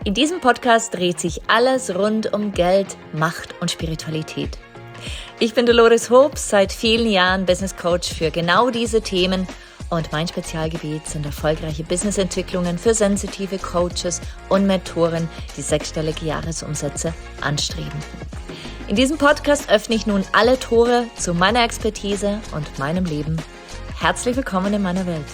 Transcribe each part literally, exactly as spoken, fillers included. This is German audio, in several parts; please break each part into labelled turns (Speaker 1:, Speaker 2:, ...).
Speaker 1: In diesem Podcast dreht sich alles rund um Geld, Macht und Spiritualität. Ich bin Dolores Hobbs, seit vielen Jahren Business Coach für genau diese Themen und mein Spezialgebiet sind erfolgreiche Businessentwicklungen für sensitive Coaches und Mentoren, die sechsstellige Jahresumsätze anstreben. In diesem Podcast öffne ich nun alle Tore zu meiner Expertise und meinem Leben. Herzlich willkommen in meiner Welt.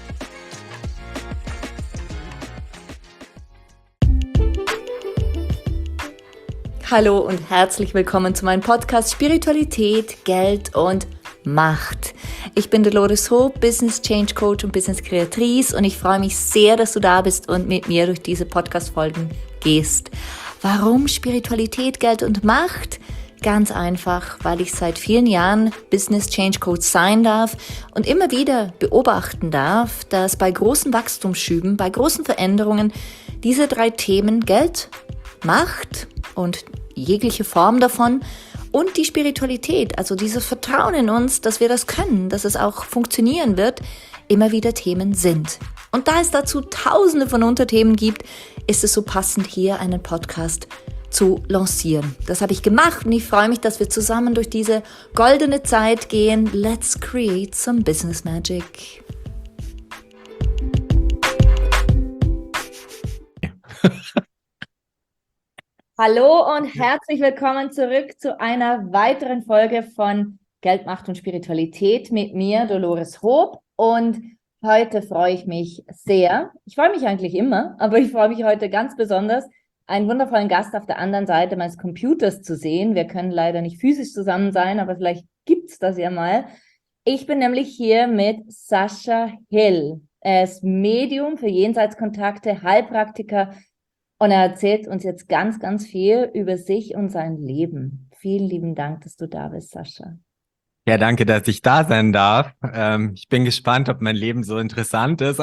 Speaker 1: Hallo und herzlich willkommen zu meinem Podcast Spiritualität, Geld und Macht. Ich bin Dolores Hobbs, Business Change Coach und Business Kreatrice und ich freue mich sehr, dass du da bist und mit mir durch diese Podcast-Folgen gehst. Warum Spiritualität, Geld und Macht? Ganz einfach, weil ich seit vielen Jahren Business Change Coach sein darf und immer wieder beobachten darf, dass bei großen Wachstumsschüben, bei großen Veränderungen diese drei Themen Geld, Macht und jegliche Form davon und die Spiritualität, also dieses Vertrauen in uns, dass wir das können, dass es auch funktionieren wird, immer wieder Themen sind. Und da es dazu tausende von Unterthemen gibt, ist es so passend, hier einen Podcast zu lancieren. Das habe ich gemacht und ich freue mich, dass wir zusammen durch diese goldene Zeit gehen. Let's create some business magic. Hallo und herzlich willkommen zurück zu einer weiteren Folge von Geld, Macht und Spiritualität mit mir, Dolores Hobbs. Und heute freue ich mich sehr, ich freue mich eigentlich immer, aber ich freue mich heute ganz besonders, einen wundervollen Gast auf der anderen Seite meines Computers zu sehen. Wir können leider nicht physisch zusammen sein, aber vielleicht gibt es das ja mal. Ich bin nämlich hier mit Sascha Hill. Er ist Medium für Jenseitskontakte, Heilpraktiker, und er erzählt uns jetzt ganz, ganz viel über sich und sein Leben. Vielen lieben Dank, dass du da bist, Sascha.
Speaker 2: Ja, danke, dass ich da sein darf. Ähm, ich bin gespannt, ob mein Leben so interessant ist.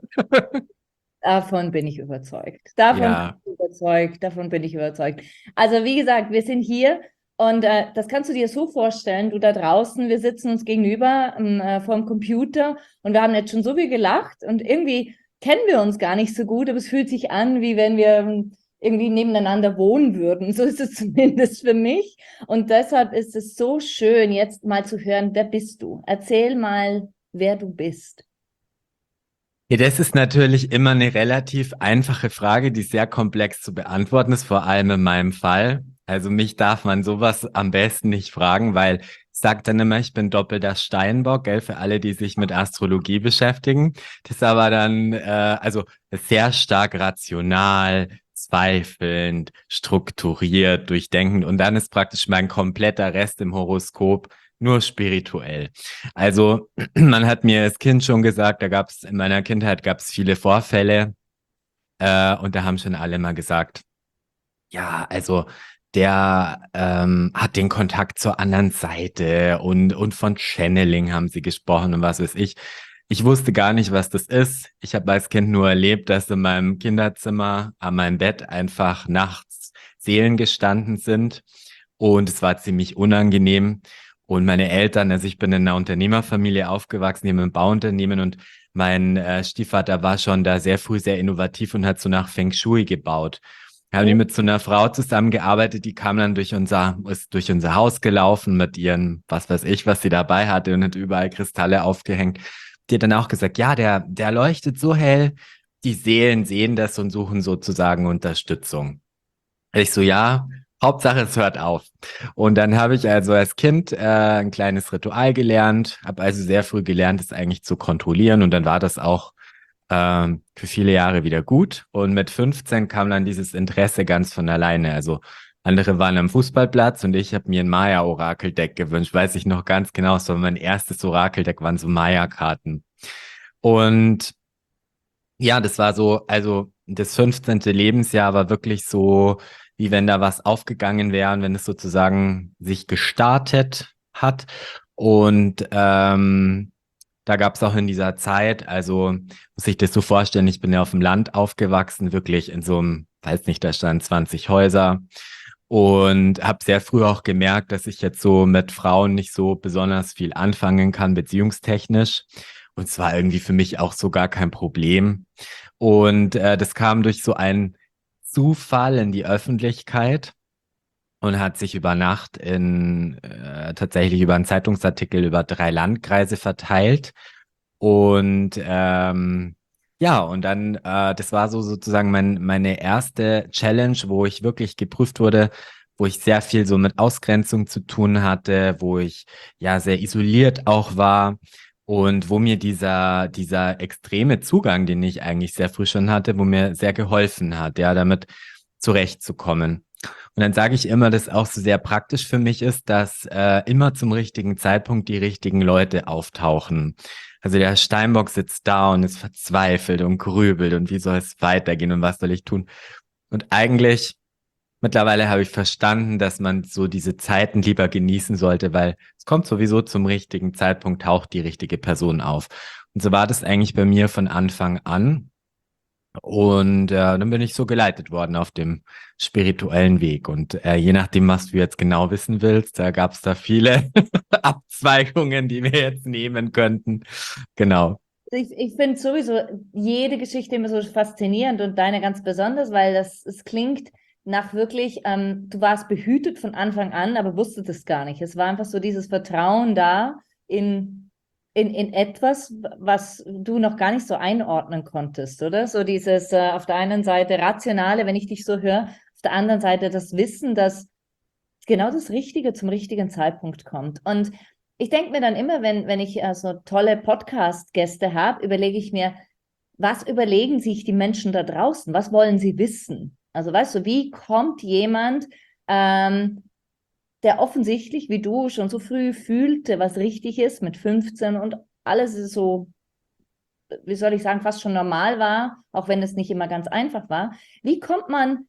Speaker 1: Davon bin ich überzeugt. Davon
Speaker 2: Ja.
Speaker 1: bin ich überzeugt. Davon bin ich überzeugt. Also wie gesagt, wir sind hier und äh, das kannst du dir so vorstellen, du da draußen, wir sitzen uns gegenüber ähm, äh, vom Computer und wir haben jetzt schon so viel gelacht und irgendwie kennen wir uns gar nicht so gut, aber es fühlt sich an, wie wenn wir irgendwie nebeneinander wohnen würden. So ist es zumindest für mich. Und deshalb ist es so schön, jetzt mal zu hören, wer bist du? Erzähl mal, wer du bist.
Speaker 2: Ja, das ist natürlich immer eine relativ einfache Frage, die sehr komplex zu beantworten ist, vor allem in meinem Fall. Also mich darf man sowas am besten nicht fragen, weil ich sage dann immer, ich bin doppelter Steinbock, gell, für alle, die sich mit Astrologie beschäftigen. Das ist aber dann, äh, also sehr stark rational, zweifelnd, strukturiert, durchdenkend und dann ist praktisch mein kompletter Rest im Horoskop nur spirituell. Also man hat mir als Kind schon gesagt, da gab es in meiner Kindheit gab es viele Vorfälle äh, und da haben schon alle mal gesagt, ja, also der ähm, hat den Kontakt zur anderen Seite und, und von Channeling haben sie gesprochen und was weiß ich. Ich wusste gar nicht, was das ist. Ich habe als Kind nur erlebt, dass in meinem Kinderzimmer an meinem Bett einfach nachts Seelen gestanden sind und es war ziemlich unangenehm. Und meine Eltern, also ich bin in einer Unternehmerfamilie aufgewachsen, hier mit einem Bauunternehmen und mein äh, Stiefvater war schon da sehr früh sehr innovativ und hat so nach Feng Shui gebaut. Wir haben die mit so einer Frau zusammengearbeitet, die kam dann durch unser, ist durch unser Haus gelaufen mit ihren, was weiß ich, was sie dabei hatte und hat überall Kristalle aufgehängt. Die hat dann auch gesagt, ja, der, der leuchtet so hell, die Seelen sehen das und suchen sozusagen Unterstützung. Ich so, ja, Hauptsache es hört auf. Und dann habe ich also als Kind äh, ein kleines Ritual gelernt, habe also sehr früh gelernt, es eigentlich zu kontrollieren und dann war das auch für viele Jahre wieder gut und mit fünfzehn kam dann dieses Interesse ganz von alleine, also andere waren am Fußballplatz und ich habe mir ein Maya-Orakeldeck gewünscht, weiß ich noch ganz genau, so mein erstes Orakeldeck waren so Maya-Karten und ja, das war so, also das fünfzehnte Lebensjahr war wirklich so, wie wenn da was aufgegangen wäre und wenn es sozusagen sich gestartet hat und ähm, da gab es auch in dieser Zeit, also muss ich das so vorstellen, ich bin ja auf dem Land aufgewachsen, wirklich in so einem, weiß nicht, da standen zwanzig Häuser und habe sehr früh auch gemerkt, dass ich jetzt so mit Frauen nicht so besonders viel anfangen kann, beziehungstechnisch. Und es war irgendwie für mich auch so gar kein Problem. Und äh, das kam durch so ein Zufall in die Öffentlichkeit und hat sich über Nacht in äh, tatsächlich über einen Zeitungsartikel über drei Landkreise verteilt. Und ähm, ja, und dann, äh, das war so sozusagen mein, meine erste Challenge, wo ich wirklich geprüft wurde, wo ich sehr viel so mit Ausgrenzung zu tun hatte, wo ich ja sehr isoliert auch war und wo mir dieser, dieser extreme Zugang, den ich eigentlich sehr früh schon hatte, wo mir sehr geholfen hat, ja, damit zurechtzukommen. Und dann sage ich immer, dass auch so sehr praktisch für mich ist, dass äh, immer zum richtigen Zeitpunkt die richtigen Leute auftauchen. Also der Steinbock sitzt da und ist verzweifelt und grübelt und wie soll es weitergehen und was soll ich tun? Und eigentlich mittlerweile habe ich verstanden, dass man so diese Zeiten lieber genießen sollte, weil es kommt sowieso zum richtigen Zeitpunkt, taucht die richtige Person auf. Und so war das eigentlich bei mir von Anfang an. Und äh, dann bin ich so geleitet worden auf dem spirituellen Weg. Und äh, je nachdem, was du jetzt genau wissen willst, da gab es da viele Abzweigungen, die wir jetzt nehmen könnten. Genau.
Speaker 1: Ich, ich finde sowieso jede Geschichte immer so faszinierend und deine ganz besonders, weil das es klingt nach wirklich, ähm, du warst behütet von Anfang an, aber wusstest es gar nicht. Es war einfach so dieses Vertrauen da in, in, in etwas, was du noch gar nicht so einordnen konntest, oder? So dieses äh, auf der einen Seite Rationale, wenn ich dich so höre, auf der anderen Seite das Wissen, dass genau das Richtige zum richtigen Zeitpunkt kommt. Und ich denke mir dann immer, wenn, wenn ich äh, so tolle Podcast-Gäste habe, überlege ich mir, was überlegen sich die Menschen da draußen? Was wollen sie wissen? Also weißt du, wie kommt jemand, ähm, der offensichtlich, wie du, schon so früh fühlte, was richtig ist mit fünfzehn und alles ist so, wie soll ich sagen, fast schon normal war, auch wenn es nicht immer ganz einfach war. Wie kommt man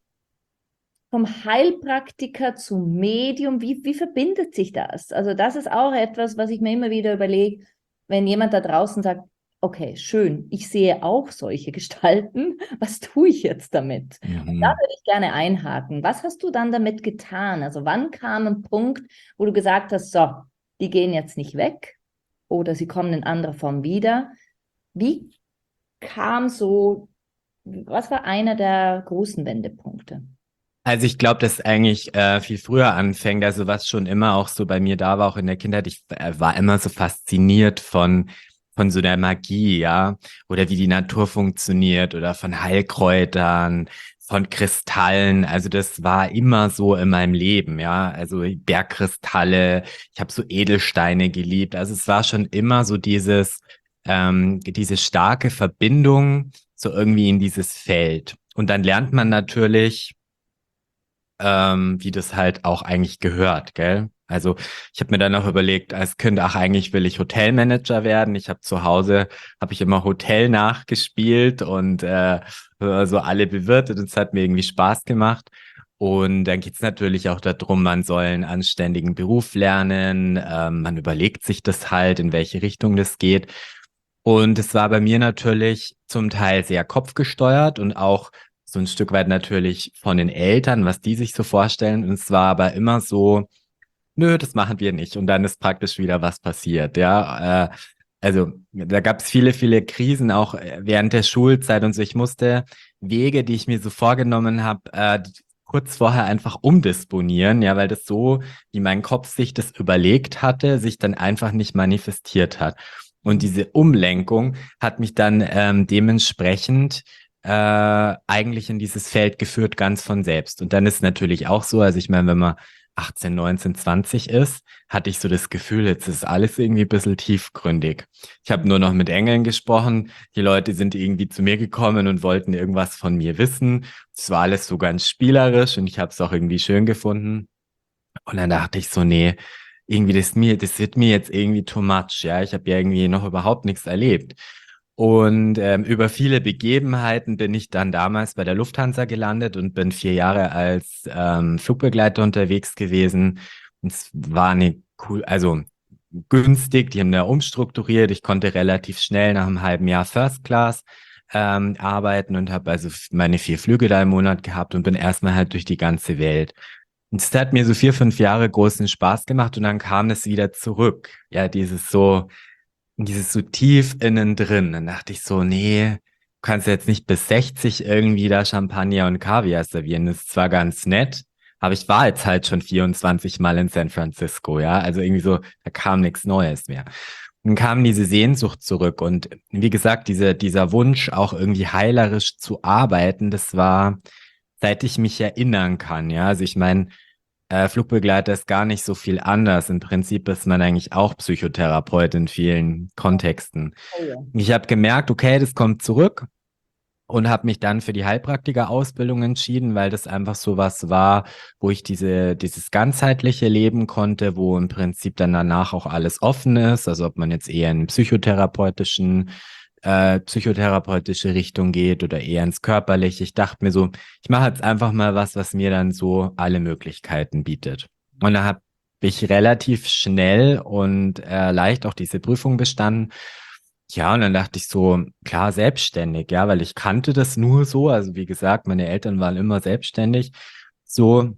Speaker 1: vom Heilpraktiker zum Medium, wie, wie verbindet sich das? Also das ist auch etwas, was ich mir immer wieder überlege, wenn jemand da draußen sagt, okay, schön, ich sehe auch solche Gestalten, was tue ich jetzt damit?
Speaker 2: Mhm.
Speaker 1: Und da würde ich gerne einhaken. Was hast du dann damit getan? Also wann kam ein Punkt, wo du gesagt hast, so, die gehen jetzt nicht weg oder sie kommen in anderer Form wieder? Wie kam so, was war einer der großen Wendepunkte?
Speaker 2: Also ich glaube, dass eigentlich äh, viel früher anfängt, also was schon immer auch so bei mir da war, auch in der Kindheit, ich äh, war immer so fasziniert von von so der Magie, ja, oder wie die Natur funktioniert oder von Heilkräutern, von Kristallen. Also das war immer so in meinem Leben, ja. Also Bergkristalle, ich habe so Edelsteine geliebt. Also es war schon immer so dieses ähm, diese starke Verbindung so irgendwie in dieses Feld. Und dann lernt man natürlich ähm, wie das halt auch eigentlich gehört, gell? Also ich habe mir dann auch überlegt, als Kind, ach, eigentlich will ich Hotelmanager werden. Ich habe zu Hause, habe ich immer Hotel nachgespielt und äh, so alle bewirtet und es hat mir irgendwie Spaß gemacht. Und dann geht's natürlich auch darum, man soll einen anständigen Beruf lernen. Ähm, man überlegt sich das halt, in welche Richtung das geht. Und es war bei mir natürlich zum Teil sehr kopfgesteuert und auch so ein Stück weit natürlich von den Eltern, was die sich so vorstellen. Und es war aber immer so, nö, das machen wir nicht. Und dann ist praktisch wieder was passiert, ja. Äh, also da gab es viele, viele Krisen auch äh, während der Schulzeit und so. Ich musste Wege, die ich mir so vorgenommen habe, äh, kurz vorher einfach umdisponieren, ja, weil das so, wie mein Kopf sich das überlegt hatte, sich dann einfach nicht manifestiert hat. Und diese Umlenkung hat mich dann ähm, dementsprechend äh, eigentlich in dieses Feld geführt, ganz von selbst. Und dann ist natürlich auch so, also ich meine, wenn man achtzehn, neunzehn, zwanzig ist, hatte ich so das Gefühl, jetzt ist alles irgendwie ein bisschen tiefgründig. Ich habe nur noch mit Engeln gesprochen. Die Leute sind irgendwie zu mir gekommen und wollten irgendwas von mir wissen. Es war alles so ganz spielerisch und ich habe es auch irgendwie schön gefunden. Und dann dachte ich so, nee, irgendwie das mir, das wird mir jetzt irgendwie too much. Ja, ich habe ja irgendwie noch überhaupt nichts erlebt. Und ähm, über viele Begebenheiten bin ich dann damals bei der Lufthansa gelandet und bin vier Jahre als ähm, Flugbegleiter unterwegs gewesen. Und es war eine cool, also günstig, die haben da umstrukturiert. Ich konnte relativ schnell nach einem halben Jahr First Class ähm, arbeiten und habe also meine vier Flüge da im Monat gehabt und bin erstmal halt durch die ganze Welt. Und es hat mir so vier, fünf Jahre großen Spaß gemacht und dann kam es wieder zurück. Ja, dieses so, dieses so tief innen drin. Dann dachte ich so, nee, kannst jetzt nicht bis sechzig irgendwie da Champagner und Kaviar servieren. Das ist zwar ganz nett, aber ich war jetzt halt schon vierundzwanzig Mal in San Francisco, ja. Also irgendwie so, da kam nichts Neues mehr. Dann kam diese Sehnsucht zurück und wie gesagt, diese, dieser Wunsch, auch irgendwie heilerisch zu arbeiten, das war, seit ich mich erinnern kann, ja. Also ich meine, äh, Flugbegleiter ist gar nicht so viel anders. Im Prinzip ist man eigentlich auch Psychotherapeut in vielen Kontexten.
Speaker 1: Oh ja.
Speaker 2: Ich habe gemerkt, okay, das kommt zurück und habe mich dann für die Heilpraktiker-Ausbildung entschieden, weil das einfach so was war, wo ich diese, dieses ganzheitliche leben konnte, wo im Prinzip dann danach auch alles offen ist. Also ob man jetzt eher in psychotherapeutischen, äh, psychotherapeutische Richtung geht oder eher ins Körperliche. Ich dachte mir so, ich mache jetzt einfach mal was, was mir dann so alle Möglichkeiten bietet. Und da habe ich relativ schnell und äh, leicht auch diese Prüfung bestanden. Ja, und dann dachte ich so, klar, selbstständig, ja, weil ich kannte das nur so. Also wie gesagt, meine Eltern waren immer selbstständig. So,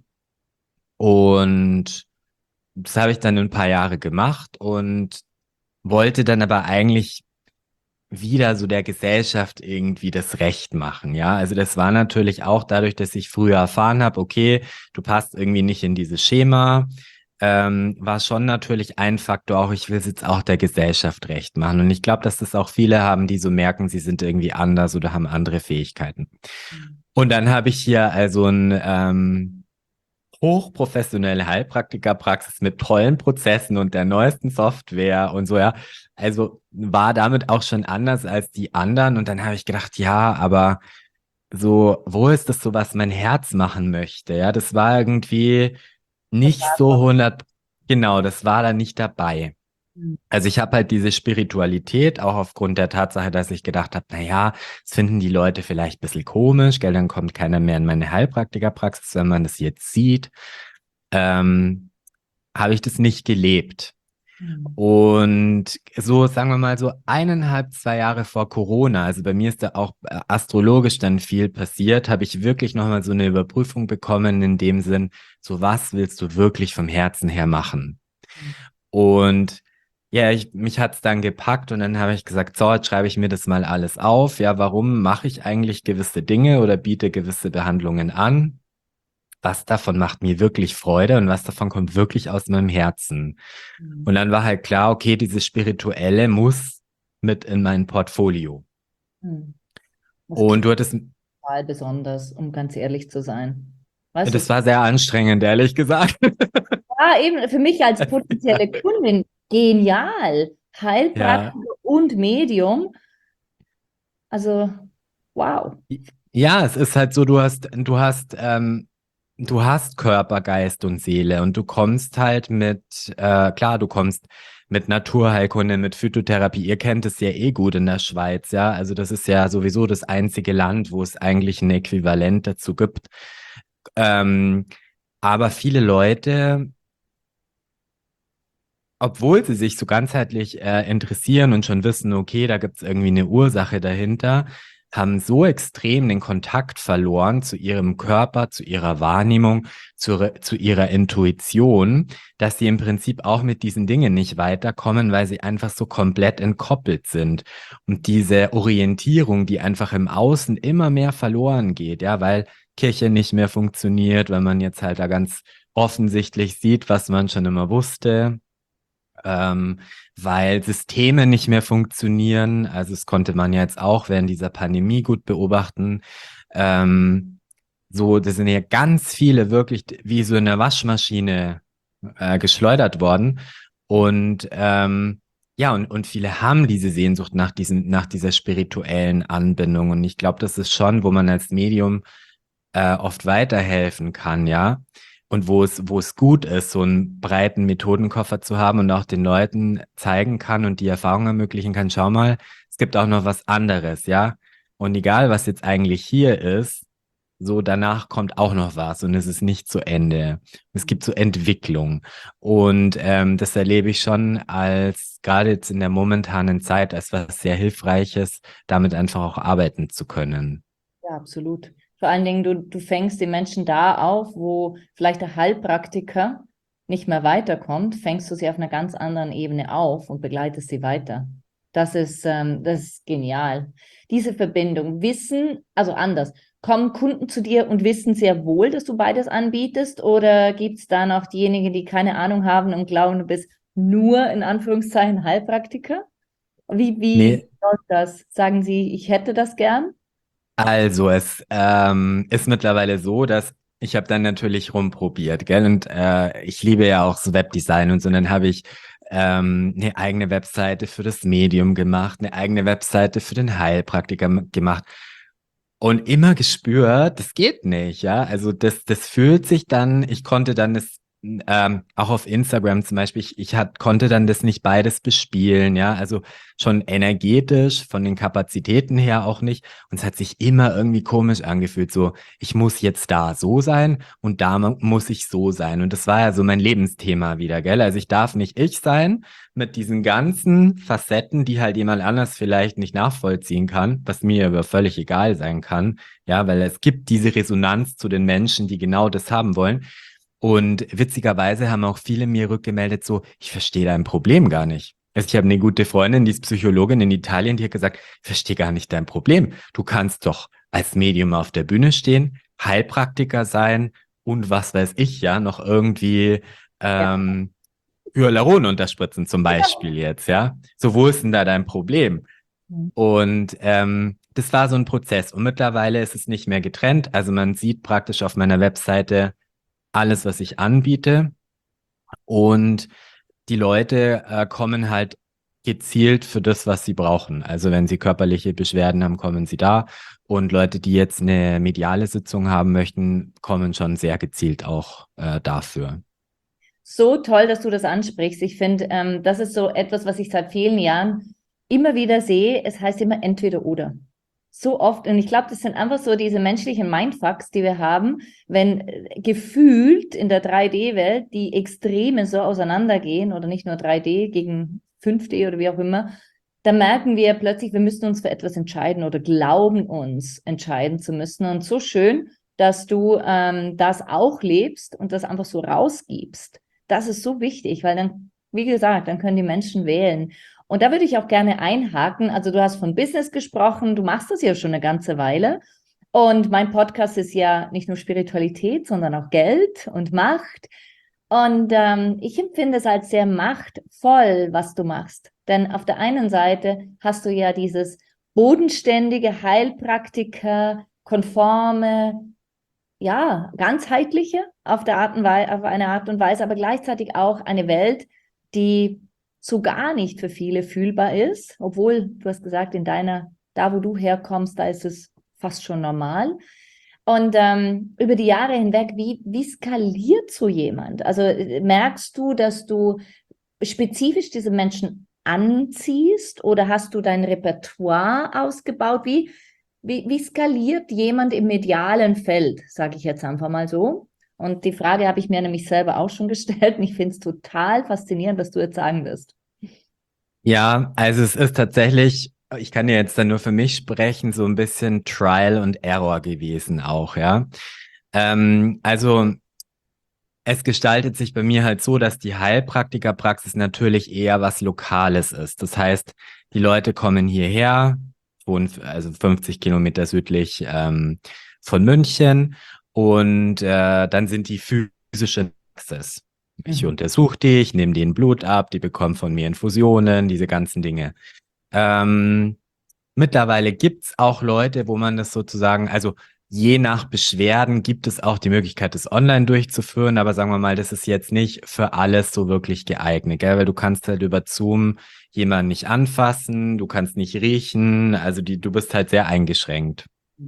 Speaker 2: und das habe ich dann ein paar Jahre gemacht und wollte dann aber eigentlich wieder so der Gesellschaft irgendwie das Recht machen, ja. Also das war natürlich auch dadurch, dass ich früher erfahren habe, okay, du passt irgendwie nicht in dieses Schema, ähm, war schon natürlich ein Faktor auch, ich will es jetzt auch der Gesellschaft recht machen. Und ich glaube, dass das auch viele haben, die so merken, sie sind irgendwie anders oder haben andere Fähigkeiten. Und dann habe ich hier also ein ähm, hochprofessionelle Heilpraktikerpraxis mit tollen Prozessen und der neuesten Software und so, ja. Also war damit auch schon anders als die anderen. Und dann habe ich gedacht, ja, aber so, wo ist das so, was mein Herz machen möchte? Ja, das war irgendwie nicht so hundert, genau, das war da nicht dabei.
Speaker 1: Mhm.
Speaker 2: Also ich habe halt diese Spiritualität, auch aufgrund der Tatsache, dass ich gedacht habe, na ja, das finden die Leute vielleicht ein bisschen komisch, gell, dann kommt keiner mehr in meine Heilpraktikerpraxis, wenn man das jetzt sieht, ähm, habe ich das nicht gelebt.
Speaker 1: Mhm.
Speaker 2: Und so, sagen wir mal, so eineinhalb, zwei Jahre vor Corona, also bei mir ist da auch äh, astrologisch dann viel passiert, habe ich wirklich nochmal so eine Überprüfung bekommen, in dem Sinn, so was willst du wirklich vom Herzen her machen? Und ja, ich, mich hat's dann gepackt und dann habe ich gesagt, so, jetzt schreibe ich mir das mal alles auf. Ja, warum mache ich eigentlich gewisse Dinge oder biete gewisse Behandlungen an? Was davon macht mir wirklich Freude und was davon kommt wirklich aus meinem Herzen?
Speaker 1: Mhm.
Speaker 2: Und dann war halt klar, okay, dieses Spirituelle muss mit in mein Portfolio.
Speaker 1: Mhm. Das
Speaker 2: Und
Speaker 1: klingt
Speaker 2: du hattest,
Speaker 1: total besonders, um ganz ehrlich zu sein. Weißt du,
Speaker 2: das war sehr anstrengend, ehrlich gesagt.
Speaker 1: ja, eben für mich als potenzielle Kundin genial.
Speaker 2: Ja.
Speaker 1: Heilpraktiker und Medium. Also, wow.
Speaker 2: Ja, es ist halt so, du hast, du hast, ähm, du hast Körper, Geist und Seele und du kommst halt mit, äh, klar, du kommst mit Naturheilkunde, mit Phytotherapie. Ihr kennt es ja eh gut in der Schweiz, ja. Also das ist ja sowieso das einzige Land, wo es eigentlich ein Äquivalent dazu gibt. Ähm, aber viele Leute, obwohl sie sich so ganzheitlich äh, interessieren und schon wissen, okay, da gibt es irgendwie eine Ursache dahinter, haben so extrem den Kontakt verloren zu ihrem Körper, zu ihrer Wahrnehmung, zu, zu ihrer Intuition, dass sie im Prinzip auch mit diesen Dingen nicht weiterkommen, weil sie einfach so komplett entkoppelt sind. Und diese Orientierung, die einfach im Außen immer mehr verloren geht, ja, weil Kirche nicht mehr funktioniert, weil man jetzt halt da ganz offensichtlich sieht, was man schon immer wusste, ähm, weil Systeme nicht mehr funktionieren. Also das konnte man ja jetzt auch während dieser Pandemie gut beobachten. Ähm, so, das sind ja ganz viele wirklich wie so in der Waschmaschine äh, geschleudert worden. Und ähm, ja, und, und viele haben diese Sehnsucht nach diesem, nach dieser spirituellen Anbindung. Und ich glaube, das ist schon, wo man als Medium äh, oft weiterhelfen kann, ja. Und wo es, wo es gut ist, so einen breiten Methodenkoffer zu haben und auch den Leuten zeigen kann und die Erfahrung ermöglichen kann, schau mal, es gibt auch noch was anderes, ja. Und egal, was jetzt eigentlich hier ist, so danach kommt auch noch was und es ist nicht zu Ende. Es gibt so Entwicklung. Und ähm, das erlebe ich schon als, gerade jetzt in der momentanen Zeit, als was sehr Hilfreiches, damit einfach auch arbeiten zu können.
Speaker 1: Ja, absolut. Vor allen Dingen, du, du fängst die Menschen da auf, wo vielleicht der Heilpraktiker nicht mehr weiterkommt, fängst du sie auf einer ganz anderen Ebene auf und begleitest sie weiter. Das ist, ähm, das ist genial. Diese Verbindung, Wissen, also anders. Kommen Kunden zu dir und wissen sehr wohl, dass du beides anbietest? Oder gibt es da noch diejenigen, die keine Ahnung haben und glauben, du bist nur in Anführungszeichen Heilpraktiker? Wie, wie
Speaker 2: Nee,
Speaker 1: läuft das? Sagen Sie, ich hätte das gern?
Speaker 2: also es ähm, ist mittlerweile so, dass ich habe dann natürlich rumprobiert, gell? Und äh, ich liebe ja auch so Webdesign und so. Und dann habe ich ähm, eine eigene Webseite für das Medium gemacht, eine eigene Webseite für den Heilpraktiker m- gemacht. Und immer gespürt, das geht nicht, ja. Also das, das fühlt sich dann, ich konnte dann das, ähm, auch auf Instagram zum Beispiel, ich, ich hat, konnte dann das nicht beides bespielen, ja. Also schon energetisch, von den Kapazitäten her auch nicht. Und es hat sich immer irgendwie komisch angefühlt, so, ich muss jetzt da so sein und da mu- muss ich so sein. Und das war ja so mein Lebensthema wieder, gell? Also ich darf nicht ich sein mit diesen ganzen Facetten, die halt jemand anders vielleicht nicht nachvollziehen kann, was mir aber völlig egal sein kann. Ja, weil es gibt diese Resonanz zu den Menschen, die genau das haben wollen. Und witzigerweise haben auch viele mir rückgemeldet, so, ich verstehe dein Problem gar nicht. Also ich habe eine gute Freundin, die ist Psychologin in Italien, die hat gesagt, ich verstehe gar nicht dein Problem. Du kannst doch als Medium auf der Bühne stehen, Heilpraktiker sein und was weiß ich ja, noch irgendwie
Speaker 1: Ja.
Speaker 2: ähm, Hyaluron unterspritzen zum Beispiel jetzt, ja. So, wo ist denn da dein Problem? Und ähm, das war so ein Prozess. Und mittlerweile ist es nicht mehr getrennt. Also man sieht praktisch auf meiner Webseite alles, was ich anbiete. Und die Leute äh, kommen halt gezielt für das, was sie brauchen. Also wenn sie körperliche Beschwerden haben, kommen sie da. Und Leute, die jetzt eine mediale Sitzung haben möchten, kommen schon sehr gezielt auch äh, dafür.
Speaker 1: So toll, dass du das ansprichst. Ich finde, ähm, das ist so etwas, was ich seit vielen Jahren immer wieder sehe. Es heißt immer entweder oder. So oft. Und ich glaube, das sind einfach so diese menschlichen Mindfucks, die wir haben, wenn äh, gefühlt in der drei D-Welt die Extreme so auseinandergehen oder nicht nur drei D gegen fünf D oder wie auch immer, da merken wir plötzlich, wir müssen uns für etwas entscheiden oder glauben uns entscheiden zu müssen. Und so schön, dass du ähm, das auch lebst und das einfach so rausgibst. Das ist so wichtig, weil dann, wie gesagt, dann können die Menschen wählen. Und da würde ich auch gerne einhaken. Also du hast von Business gesprochen, du machst das ja schon eine ganze Weile. Und mein Podcast ist ja nicht nur Spiritualität, sondern auch Geld und Macht. Und ähm, ich empfinde es als sehr machtvoll, was du machst. Denn auf der einen Seite hast du ja dieses bodenständige, Heilpraktiker, konforme, ja, ganzheitliche auf der Art und Weise, auf eine Art und Weise, aber gleichzeitig auch eine Welt, die so gar nicht für viele fühlbar ist, obwohl du hast gesagt, in deiner, da wo du herkommst, da ist es fast schon normal. Und ähm, über die Jahre hinweg, wie, wie skaliert so jemand? Also äh, merkst du, dass du spezifisch diese Menschen anziehst oder hast du dein Repertoire ausgebaut? Wie, wie, wie skaliert jemand im medialen Feld, sage ich jetzt einfach mal so? Und die Frage habe ich mir nämlich selber auch schon gestellt und ich finde es total faszinierend, was du jetzt sagen wirst.
Speaker 2: Ja, also es ist tatsächlich, ich kann ja jetzt dann nur für mich sprechen, so ein bisschen Trial und Error gewesen auch, ja. Ähm, also es gestaltet sich bei mir halt so, dass die Heilpraktikerpraxis natürlich eher was Lokales ist. Das heißt, die Leute kommen hierher, wohnen f- also fünfzig Kilometer südlich ähm, von München und äh, dann sind die physische Praxis. Ich
Speaker 1: Mhm.
Speaker 2: untersuche die, ich nehme denen Blut ab, die bekommen von mir Infusionen, diese ganzen Dinge. Ähm, Mittlerweile gibt's auch Leute, wo man das sozusagen, also je nach Beschwerden gibt es auch die Möglichkeit, das online durchzuführen, aber sagen wir mal, das ist jetzt nicht für alles so wirklich geeignet, gell? Weil du kannst halt über Zoom jemanden nicht anfassen, du kannst nicht riechen, also die, du bist halt sehr eingeschränkt.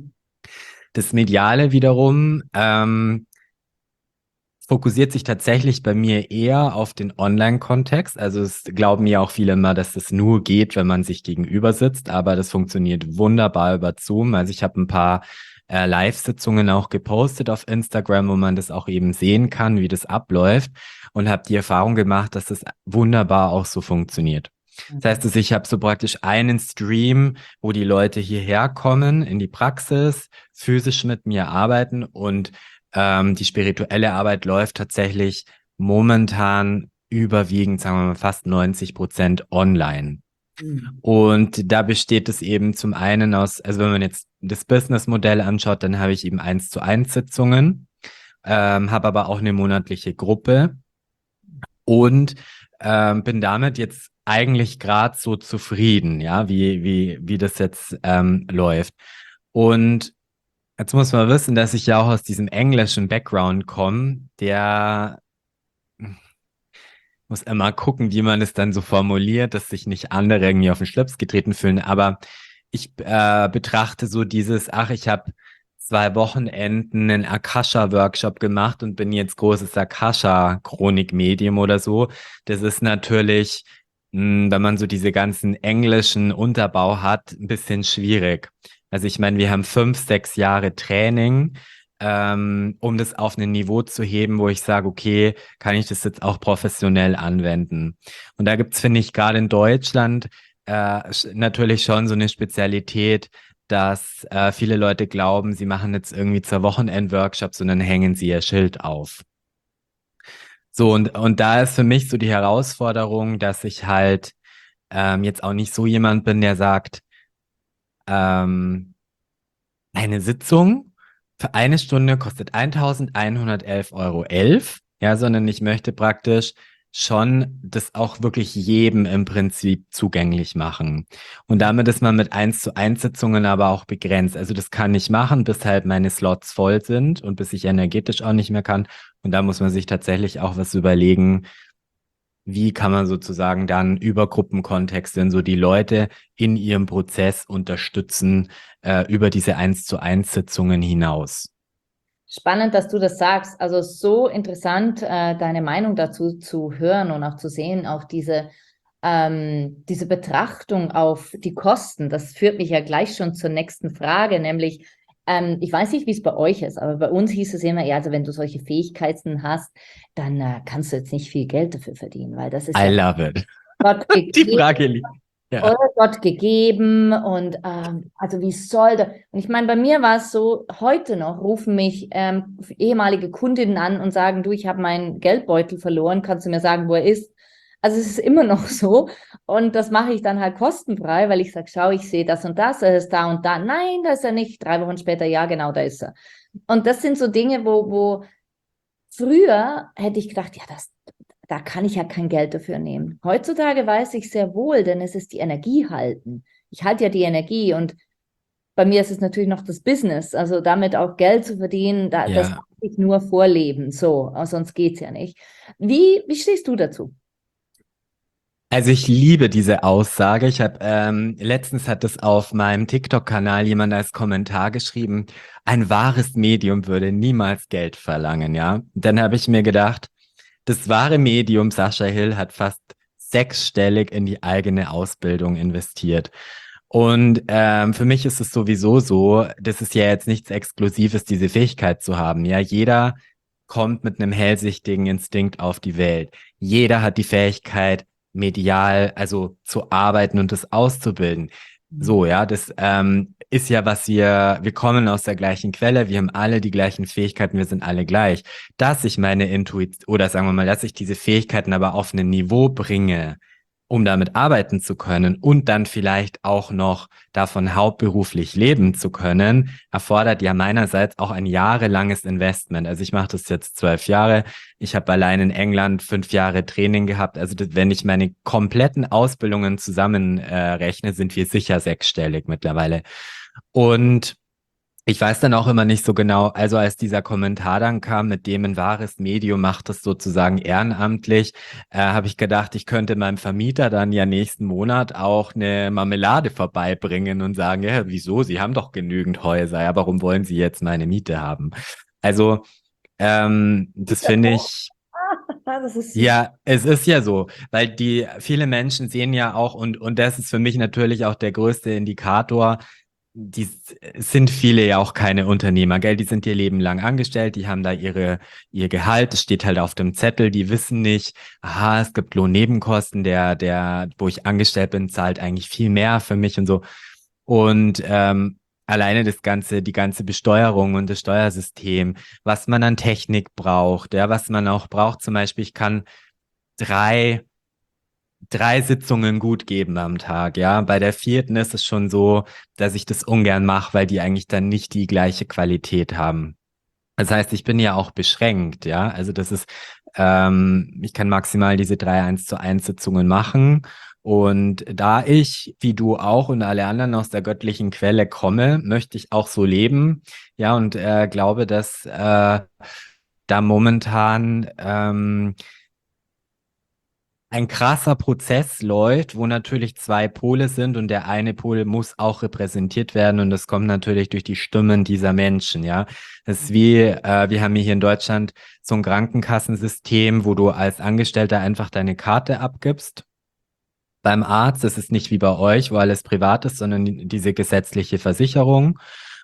Speaker 2: Das Mediale wiederum, ähm, fokussiert sich tatsächlich bei mir eher auf den Online-Kontext. Also es glauben ja auch viele immer, dass es nur geht, wenn man sich gegenüber sitzt, aber das funktioniert wunderbar über Zoom. Also ich habe ein paar äh, Live-Sitzungen auch gepostet auf Instagram, wo man das auch eben sehen kann, wie das abläuft und habe die Erfahrung gemacht, dass das wunderbar auch so funktioniert. Das heißt, also ich habe so praktisch einen Stream, wo die Leute hierher kommen in die Praxis, physisch mit mir arbeiten und ähm, die spirituelle Arbeit läuft tatsächlich momentan überwiegend, sagen wir mal, fast neunzig Prozent online.
Speaker 1: Mhm.
Speaker 2: Und da besteht es eben zum einen aus, also wenn man jetzt das Businessmodell anschaut, dann habe ich eben eins zu eins Sitzungen, ähm, habe aber auch eine monatliche Gruppe und ähm, bin damit jetzt eigentlich gerade so zufrieden, ja, wie, wie, wie das jetzt ähm, läuft. Und jetzt muss man wissen, dass ich ja auch aus diesem englischen Background komme, der muss immer gucken, wie man es dann so formuliert, dass sich nicht andere irgendwie auf den Schlips getreten fühlen. Aber ich äh, betrachte so dieses, ach, ich habe zwei Wochenenden einen Akasha-Workshop gemacht und bin jetzt großes Akasha-Chronik-Medium oder so. Das ist natürlich, mh, wenn man so diese ganzen englischen Unterbau hat, ein bisschen schwierig. Also ich meine, wir haben fünf, sechs Jahre Training, ähm, um das auf ein Niveau zu heben, wo ich sage, okay, kann ich das jetzt auch professionell anwenden? Und da gibt's, finde ich, gerade in Deutschland äh, sch- natürlich schon so eine Spezialität, dass äh, viele Leute glauben, sie machen jetzt irgendwie zur Wochenend-Workshops und dann hängen sie ihr Schild auf. So, und, und da ist für mich so die Herausforderung, dass ich halt ähm, jetzt auch nicht so jemand bin, der sagt, ähm, eine Sitzung für eine Stunde kostet eintausendeinhundertelf Euro elf, ja, sondern ich möchte praktisch schon das auch wirklich jedem im Prinzip zugänglich machen. Und damit ist man mit eins zu eins Sitzungen aber auch begrenzt. Also das kann ich machen, bis halt meine Slots voll sind und bis ich energetisch auch nicht mehr kann. Und da muss man sich tatsächlich auch was überlegen, wie kann man sozusagen dann über Gruppenkontexte so die Leute in ihrem Prozess unterstützen, äh, über diese eins zu eins Sitzungen hinaus?
Speaker 1: Spannend, dass du das sagst. Also so interessant, äh, deine Meinung dazu zu hören und auch zu sehen, auch diese, ähm, diese Betrachtung auf die Kosten. Das führt mich ja gleich schon zur nächsten Frage, nämlich, ähm, ich weiß nicht, wie es bei euch ist, aber bei uns hieß es immer, ja, also wenn du solche Fähigkeiten hast, dann äh, kannst du jetzt nicht viel Geld dafür verdienen, weil das ist
Speaker 2: I
Speaker 1: ja
Speaker 2: love it.
Speaker 1: Gott
Speaker 2: Die
Speaker 1: gegeben
Speaker 2: Frage liegt. Ja.
Speaker 1: oder Gott gegeben und ähm, also wie soll das? Und ich meine, bei mir war es so, heute noch rufen mich ähm, ehemalige Kundinnen an und sagen, du, ich habe meinen Geldbeutel verloren, kannst du mir sagen, wo er ist? Also es ist immer noch so und das mache ich dann halt kostenfrei, weil ich sage, schau, ich sehe das und das, er ist da und da. Nein, da ist er nicht. Drei Wochen später, ja, genau, da ist er. Und das sind so Dinge, wo, wo früher hätte ich gedacht, ja, das, da kann ich ja kein Geld dafür nehmen. Heutzutage weiß ich sehr wohl, denn es ist die Energie halten. Ich halte ja die Energie und bei mir ist es natürlich noch das Business, also damit auch Geld zu verdienen, da, das kann
Speaker 2: Ja.
Speaker 1: ich nur vorleben, so, sonst geht's ja nicht. Wie, wie stehst du dazu?
Speaker 2: Also ich liebe diese Aussage. Ich habe ähm, letztens hat es auf meinem TikTok-Kanal jemand als Kommentar geschrieben, ein wahres Medium würde niemals Geld verlangen, ja. Dann habe ich mir gedacht, das wahre Medium Sascha Hill hat fast sechsstellig in die eigene Ausbildung investiert. Und ähm, für mich ist es sowieso so, das ist ja jetzt nichts Exklusives, diese Fähigkeit zu haben. Ja, jeder kommt mit einem hellsichtigen Instinkt auf die Welt. Jeder hat die Fähigkeit, medial, also zu arbeiten und das auszubilden. So, ja, das ähm, ist ja, was wir, wir kommen aus der gleichen Quelle, wir haben alle die gleichen Fähigkeiten, wir sind alle gleich. Dass ich meine Intuition, oder sagen wir mal, dass ich diese Fähigkeiten aber auf ein Niveau bringe, um damit arbeiten zu können und dann vielleicht auch noch davon hauptberuflich leben zu können, erfordert ja meinerseits auch ein jahrelanges Investment. Also ich mache das jetzt zwölf Jahre. Ich habe allein in England fünf Jahre Training gehabt. Also das, wenn ich meine kompletten Ausbildungen zusammenrechne, äh, rechne, sind wir sicher sechsstellig mittlerweile. Und ich weiß dann auch immer nicht so genau, also als dieser Kommentar dann kam, mit dem ein wahres Medium macht das sozusagen ehrenamtlich, äh, habe ich gedacht, ich könnte meinem Vermieter dann ja nächsten Monat auch eine Marmelade vorbeibringen und sagen, ja, wieso? Sie haben doch genügend Häuser, ja, warum wollen Sie jetzt meine Miete haben? Also, ähm, das finde ich,
Speaker 1: Das ist süß.
Speaker 2: ja, es ist ja so, weil die viele Menschen sehen ja auch, und, und das ist für mich natürlich auch der größte Indikator, die s- sind viele ja auch keine Unternehmer, gell? Die sind ihr Leben lang angestellt, die haben da ihre, ihr Gehalt, es steht halt auf dem Zettel, die wissen nicht, aha, es gibt Lohnnebenkosten, der, der, wo ich angestellt bin, zahlt eigentlich viel mehr für mich und so. Und ähm, alleine das ganze, die ganze Besteuerung und das Steuersystem, was man an Technik braucht, ja, was man auch braucht, zum Beispiel, ich kann drei drei Sitzungen gut geben am Tag, ja. Bei der vierten ist es schon so, dass ich das ungern mache, weil die eigentlich dann nicht die gleiche Qualität haben. Das heißt, ich bin ja auch beschränkt, ja. Also das ist, ähm, ich kann maximal diese drei eins zu eins Sitzungen machen. Und da ich, wie du auch und alle anderen aus der göttlichen Quelle komme, möchte ich auch so leben, ja, und äh, glaube, dass äh, da momentan ähm, ein krasser Prozess läuft, wo natürlich zwei Pole sind und der eine Pol muss auch repräsentiert werden und das kommt natürlich durch die Stimmen dieser Menschen, ja. Das ist wie, äh, wir haben hier in Deutschland so ein Krankenkassensystem, wo du als Angestellter einfach deine Karte abgibst beim Arzt. Das ist nicht wie bei euch, wo alles privat ist, sondern diese gesetzliche Versicherung.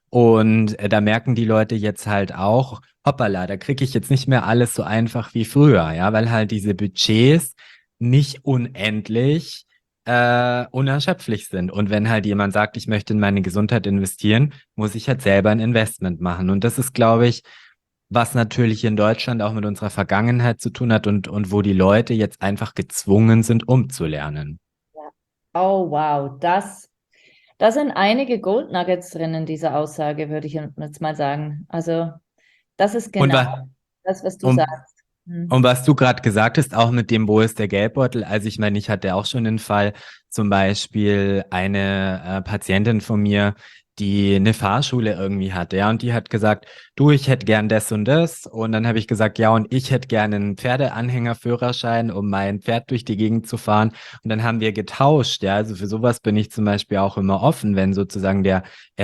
Speaker 2: Und äh, da merken die Leute jetzt halt auch, hoppala, da kriege ich jetzt nicht mehr alles so einfach wie früher, ja, weil halt diese Budgets nicht unendlich äh, unerschöpflich sind. Und wenn halt jemand sagt, ich möchte in meine Gesundheit investieren, muss ich halt selber ein Investment machen. Und das ist, glaube ich, was natürlich in Deutschland auch mit unserer Vergangenheit zu tun hat und, und wo die Leute jetzt einfach gezwungen sind, umzulernen.
Speaker 1: Ja. Oh, wow, das, da sind einige Gold Nuggets drin in dieser Aussage, würde ich jetzt mal sagen. Also, das ist
Speaker 2: Und,
Speaker 1: genau
Speaker 2: wa
Speaker 1: das, was du
Speaker 2: und,
Speaker 1: sagst. Hm.
Speaker 2: Und was du gerade gesagt hast, auch mit dem, wo ist der Geldbeutel? Also ich meine, ich hatte auch schon den Fall, zum Beispiel eine äh, Patientin von mir, die eine Fahrschule irgendwie hatte, ja, und die hat gesagt, du, ich hätte gern das und das. Und dann habe ich gesagt, ja, und ich hätte gern einen Pferdeanhängerführerschein, um mein Pferd durch die Gegend zu fahren. Und dann haben wir getauscht, ja. Also für sowas bin ich zum Beispiel auch immer offen, wenn sozusagen der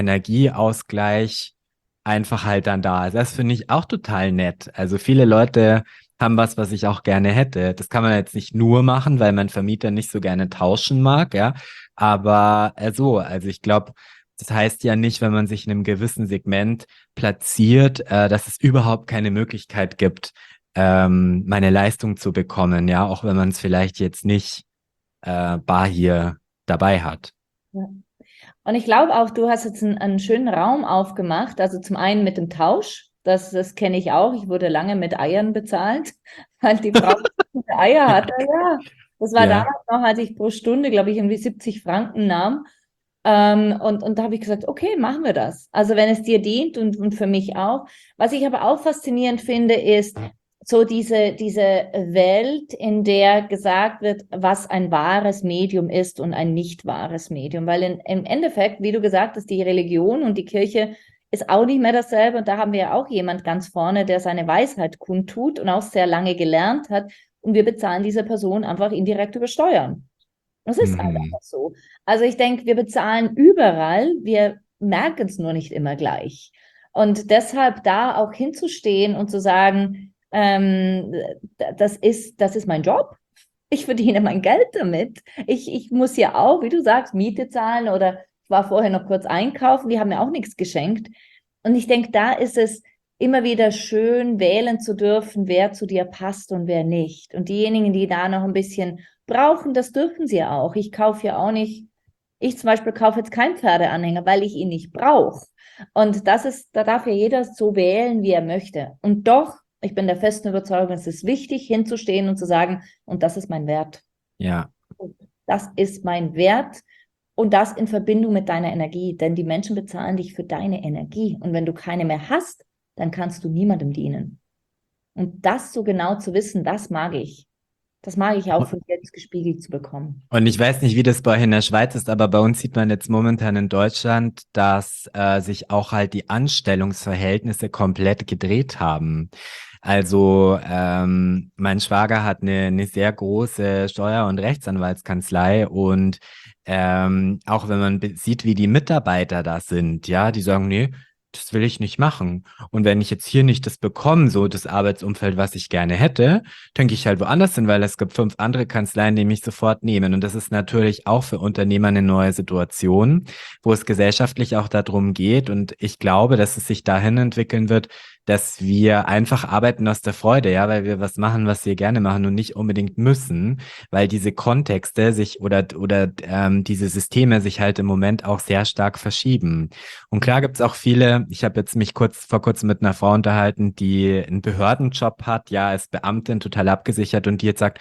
Speaker 2: Energieausgleich einfach halt dann da ist. Das finde ich auch total nett. Also viele Leute haben was, was ich auch gerne hätte. Das kann man jetzt nicht nur machen, weil mein Vermieter nicht so gerne tauschen mag, ja. Aber äh, so, also ich glaube, das heißt ja nicht, wenn man sich in einem gewissen Segment platziert, äh, dass es überhaupt keine Möglichkeit gibt, ähm, meine Leistung zu bekommen, ja, auch wenn man es vielleicht jetzt nicht äh, bar hier dabei hat.
Speaker 1: Ja. Und ich glaube auch, du hast jetzt einen, einen schönen Raum aufgemacht. Also zum einen mit dem Tausch, das, das kenne ich auch. Ich wurde lange mit Eiern bezahlt, weil die Frau gute Eier hatte. Ja, das war
Speaker 2: Ja.
Speaker 1: damals noch, als ich pro Stunde, glaube ich, irgendwie siebzig Franken nahm. Ähm, und, und da habe ich gesagt, okay, machen wir das. Also wenn es dir dient und, und für mich auch. Was ich aber auch faszinierend finde, ist so diese, diese Welt, in der gesagt wird, was ein wahres Medium ist und ein nicht wahres Medium. Weil in, im Endeffekt, wie du gesagt hast, die Religion und die Kirche ist auch nicht mehr dasselbe. Und da haben wir ja auch jemand ganz vorne, der seine Weisheit kundtut und auch sehr lange gelernt hat. Und wir bezahlen diese Person einfach indirekt über Steuern. Das ist halt
Speaker 2: Mhm.
Speaker 1: einfach so. Also ich denke, wir bezahlen überall, wir merken es nur nicht immer gleich. Und deshalb da auch hinzustehen und zu sagen, ähm, das ist, das ist mein Job. Ich verdiene mein Geld damit. Ich, ich muss ja auch, wie du sagst, Miete zahlen oder ich war vorher noch kurz einkaufen, die haben mir auch nichts geschenkt. Und ich denke, da ist es immer wieder schön, wählen zu dürfen, wer zu dir passt und wer nicht. Und diejenigen, die da noch ein bisschen brauchen, das dürfen sie ja auch. Ich kaufe ja auch nicht, ich zum Beispiel kaufe jetzt keinen Pferdeanhänger, weil ich ihn nicht brauche. Und das ist, da darf ja jeder so wählen, wie er möchte. Und doch, ich bin der festen Überzeugung, es ist wichtig, hinzustehen und zu sagen, und das ist mein Wert.
Speaker 2: Ja.
Speaker 1: Das ist mein Wert. Und das in Verbindung mit deiner Energie, denn die Menschen bezahlen dich für deine Energie. Und wenn du keine mehr hast, dann kannst du niemandem dienen. Und das so genau zu wissen, das mag ich. Das mag ich auch von dir gespiegelt zu bekommen.
Speaker 2: Und ich weiß nicht, wie das bei euch in der Schweiz ist, aber bei uns sieht man jetzt momentan in Deutschland, dass äh, sich auch halt die Anstellungsverhältnisse komplett gedreht haben. Also ähm, mein Schwager hat eine, eine sehr große Steuer- und Rechtsanwaltskanzlei und ähm, auch wenn man be- sieht, wie die Mitarbeiter da sind, ja, die sagen, nee, das will ich nicht machen. Und wenn ich jetzt hier nicht das bekomme, so das Arbeitsumfeld, was ich gerne hätte, dann gehe ich halt woanders hin, weil es gibt fünf andere Kanzleien, die mich sofort nehmen. Und das ist natürlich auch für Unternehmer eine neue Situation, wo es gesellschaftlich auch darum geht. Und ich glaube, dass es sich dahin entwickeln wird, dass wir einfach arbeiten aus der Freude, ja, weil wir was machen, was wir gerne machen und nicht unbedingt müssen, weil diese Kontexte sich oder, oder ähm, diese Systeme sich halt im Moment auch sehr stark verschieben. Und klar gibt's auch viele, ich habe jetzt mich kurz vor kurzem mit einer Frau unterhalten, die einen Behördenjob hat, ja, als Beamtin total abgesichert und die jetzt sagt,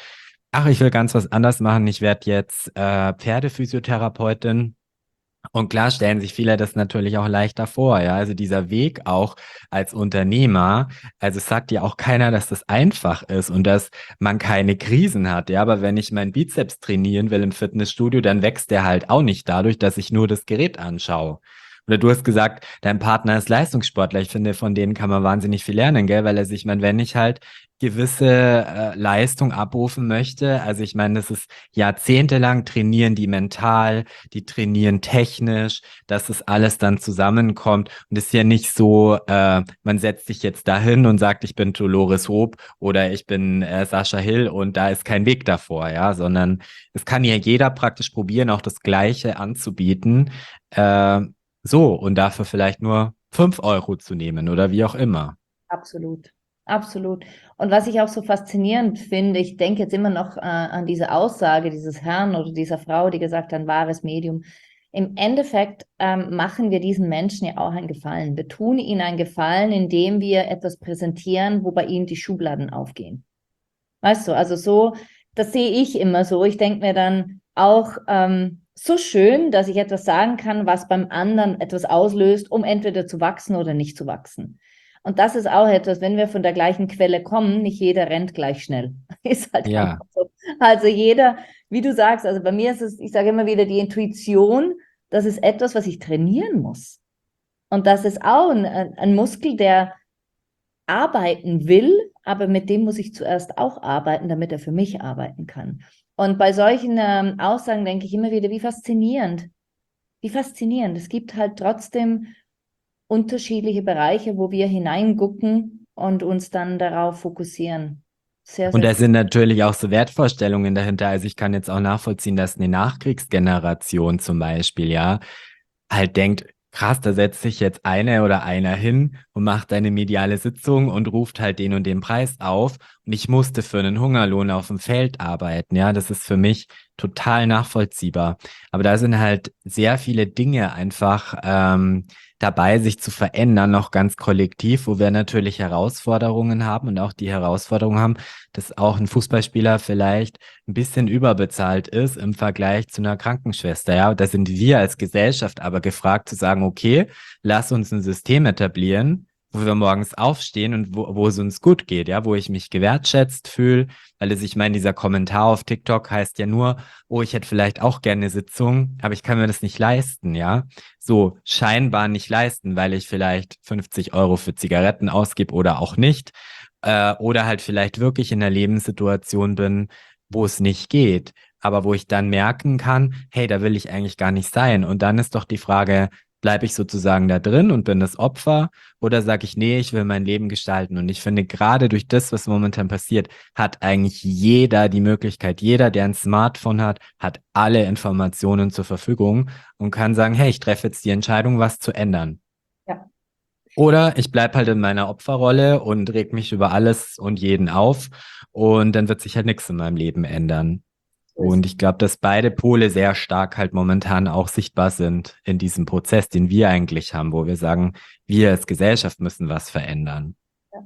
Speaker 2: ach, ich will ganz was anders machen. Ich werde jetzt äh, Pferdephysiotherapeutin. Und klar stellen sich viele das natürlich auch leichter vor, ja. Also dieser Weg auch als Unternehmer, also es sagt ja auch keiner, dass das einfach ist und dass man keine Krisen hat, ja. Aber wenn ich meinen Bizeps trainieren will im Fitnessstudio, dann wächst der halt auch nicht dadurch, dass ich nur das Gerät anschaue. Oder du hast gesagt, dein Partner ist Leistungssportler. Ich finde, von denen kann man wahnsinnig viel lernen, gell? Weil er sich, ich meine, wenn ich halt gewisse äh, Leistung abrufen möchte, also ich meine, das ist jahrzehntelang trainieren die mental, die trainieren technisch, dass das alles dann zusammenkommt. Und es ist ja nicht so, äh, man setzt sich jetzt dahin und sagt, ich bin Dolores Hoop oder ich bin äh, Sascha Hill und da ist kein Weg davor, ja, sondern es kann ja jeder praktisch probieren, auch das Gleiche anzubieten. Äh, so, und dafür vielleicht nur fünf Euro zu nehmen oder wie auch immer.
Speaker 1: Absolut, absolut. Und was ich auch so faszinierend finde, ich denke jetzt immer noch äh, an diese Aussage dieses Herrn oder dieser Frau, die gesagt hat, ein wahres Medium. Im Endeffekt ähm, machen wir diesen Menschen ja auch einen Gefallen. Wir tun ihnen einen Gefallen, indem wir etwas präsentieren, wo bei ihnen die Schubladen aufgehen. Weißt du, also so, das sehe ich immer so. Ich denke mir dann auch, ähm, so schön, dass ich etwas sagen kann, was beim anderen etwas auslöst, um entweder zu wachsen oder nicht zu wachsen. Und das ist auch etwas, wenn wir von der gleichen Quelle kommen, nicht jeder rennt gleich schnell. Ist halt
Speaker 2: Ja.
Speaker 1: einfach so. Also jeder, wie du sagst, also bei mir ist es, ich sage immer wieder, die Intuition, das ist etwas, was ich trainieren muss. Und das ist auch ein, ein Muskel, der arbeiten will, aber mit dem muss ich zuerst auch arbeiten, damit er für mich arbeiten kann. Und bei solchen ähm, Aussagen denke ich immer wieder, wie faszinierend, wie faszinierend. Es gibt halt trotzdem unterschiedliche Bereiche, wo wir hineingucken und uns dann darauf fokussieren. Sehr,
Speaker 2: Und
Speaker 1: sehr
Speaker 2: da
Speaker 1: cool.
Speaker 2: sind natürlich auch so Wertvorstellungen dahinter. Also ich kann jetzt auch nachvollziehen, dass eine Nachkriegsgeneration zum Beispiel, ja, halt denkt, krass, da setzt sich jetzt eine oder einer hin und macht eine mediale Sitzung und ruft halt den und den Preis auf. Und ich musste für einen Hungerlohn auf dem Feld arbeiten. Ja, das ist für mich total nachvollziehbar. Aber da sind halt sehr viele Dinge einfach ähm, dabei, sich zu verändern, noch ganz kollektiv, wo wir natürlich Herausforderungen haben und auch die Herausforderung haben, dass auch ein Fußballspieler vielleicht ein bisschen überbezahlt ist im Vergleich zu einer Krankenschwester. Ja, da sind wir als Gesellschaft aber gefragt zu sagen, okay, lass uns ein System etablieren, wo wir morgens aufstehen und wo, wo es uns gut geht, ja, wo ich mich gewertschätzt fühle, weil es, ich meine, dieser Kommentar auf TikTok heißt ja nur, oh, ich hätte vielleicht auch gerne eine Sitzung, aber ich kann mir das nicht leisten, ja. So scheinbar nicht leisten, weil ich vielleicht fünfzig Euro für Zigaretten ausgebe oder auch nicht. Äh, oder halt vielleicht wirklich in einer Lebenssituation bin, wo es nicht geht, aber wo ich dann merken kann, hey, da will ich eigentlich gar nicht sein. Und dann ist doch die Frage, bleibe ich sozusagen da drin und bin das Opfer oder sage ich, nee, ich will mein Leben gestalten. Und ich finde, gerade durch das, was momentan passiert, hat eigentlich jeder die Möglichkeit, jeder, der ein Smartphone hat, hat alle Informationen zur Verfügung und kann sagen, hey, ich treffe jetzt die Entscheidung, was zu ändern.
Speaker 1: Ja,
Speaker 2: Oder ich bleibe halt in meiner Opferrolle und reg mich über alles und jeden auf und dann wird sich halt nichts in meinem Leben ändern.
Speaker 1: so ist
Speaker 2: Und ich glaube, dass beide Pole sehr stark halt momentan auch sichtbar sind in diesem Prozess, den wir eigentlich haben, wo wir sagen, wir als Gesellschaft müssen was verändern.
Speaker 1: es.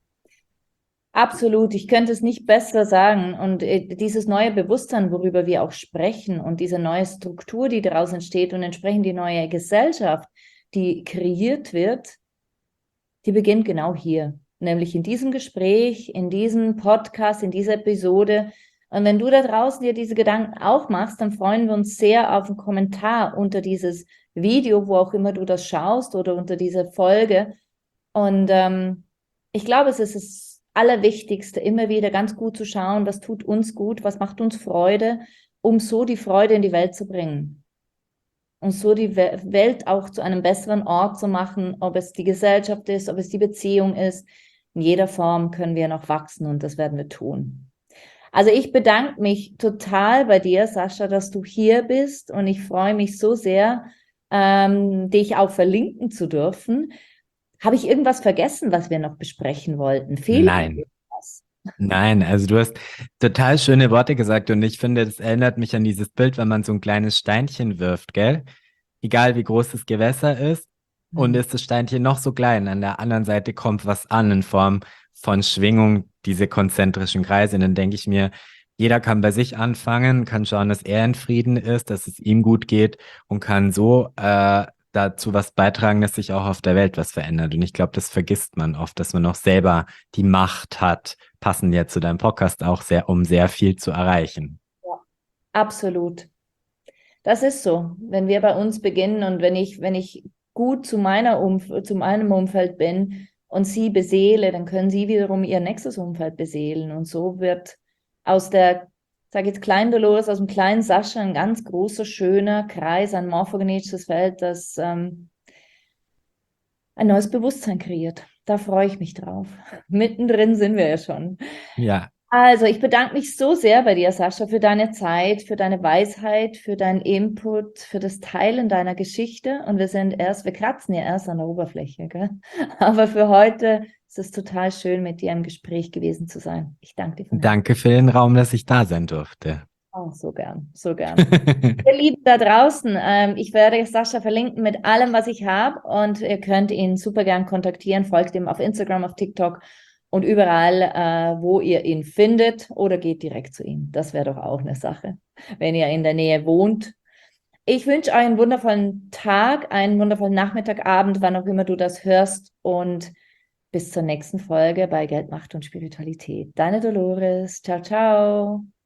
Speaker 1: Absolut, ich könnte es nicht besser sagen. Und äh, dieses neue Bewusstsein, worüber wir auch sprechen und diese neue Struktur, die daraus entsteht und entsprechend die neue Gesellschaft, die kreiert wird, die beginnt genau hier, nämlich in diesem Gespräch, in diesem Podcast, in dieser Episode. Und wenn du da draußen dir diese Gedanken auch machst, dann freuen wir uns sehr auf einen Kommentar unter dieses Video, wo auch immer du das schaust oder unter dieser Folge. Und ähm, ich glaube, es ist das Allerwichtigste, immer wieder ganz gut zu schauen, was tut uns gut, was macht uns Freude, um so die Freude in die Welt zu bringen. Und so die We- Welt auch zu einem besseren Ort zu machen, ob es die Gesellschaft ist, ob es die Beziehung ist. In jeder Form können wir noch wachsen und das werden wir tun. Also ich bedanke mich total bei dir, Sascha, dass du hier bist und ich freue mich so sehr, ähm, dich auch verlinken zu dürfen. Habe ich irgendwas vergessen, was wir noch besprechen wollten? Fehlt mir
Speaker 2: Nein,
Speaker 1: irgendwas?
Speaker 2: nein, also du hast total schöne Worte gesagt und ich finde, das erinnert mich an dieses Bild, wenn man so ein kleines Steinchen wirft, gell? Egal wie groß das Gewässer ist und
Speaker 1: Hm.
Speaker 2: ist das Steinchen noch so klein, an der anderen Seite kommt was an in Form von Schwingung, diese konzentrischen Kreise. Und dann denke ich mir, Jeder kann bei sich anfangen, kann schauen, dass er in Frieden ist, dass es ihm gut geht und kann so äh, dazu was beitragen, dass sich auch auf der Welt was verändert. Und ich glaube, das vergisst man oft, dass man auch selber die Macht hat, passend ja zu deinem Podcast auch sehr, um sehr viel zu erreichen.
Speaker 1: Ja, absolut. Das ist so. Wenn wir bei uns beginnen und wenn ich, wenn ich gut zu meiner Umf zu meinem Umfeld bin und sie beseele, dann können sie wiederum ihr nächstes Umfeld beseelen. Und so wird aus der, sage jetzt kleinen Dolores, aus dem kleinen Sascha ein ganz großer, schöner Kreis, ein morphogenetisches Feld, das ähm, ein neues Bewusstsein kreiert. Da freue ich mich drauf. Mittendrin sind wir ja schon.
Speaker 2: Ja,
Speaker 1: Also, ich bedanke mich so sehr bei dir, Sascha, für deine Zeit, für deine Weisheit, für deinen Input, für das Teilen deiner Geschichte. Und wir sind erst, wir kratzen ja erst an der Oberfläche, gell? Aber für heute ist es total schön, mit dir im Gespräch gewesen zu sein. Ich danke dir von Herzen.
Speaker 2: danke für den Raum, dass ich da sein durfte.
Speaker 1: Oh, so gern, so gern. Ihr Lieben da draußen, ähm, ich werde Sascha verlinken mit allem, was ich habe. Und ihr könnt ihn super gern kontaktieren. Folgt ihm auf Instagram, auf TikTok und überall, äh, wo ihr ihn findet, oder geht direkt zu ihm. Das wäre doch auch eine Sache, wenn ihr in der Nähe wohnt. Ich wünsche euch einen wundervollen Tag, einen wundervollen Nachmittag, Abend, wann auch immer du das hörst. Und bis zur nächsten Folge bei Geld, Macht und Spiritualität. Deine Dolores. Ciao, ciao.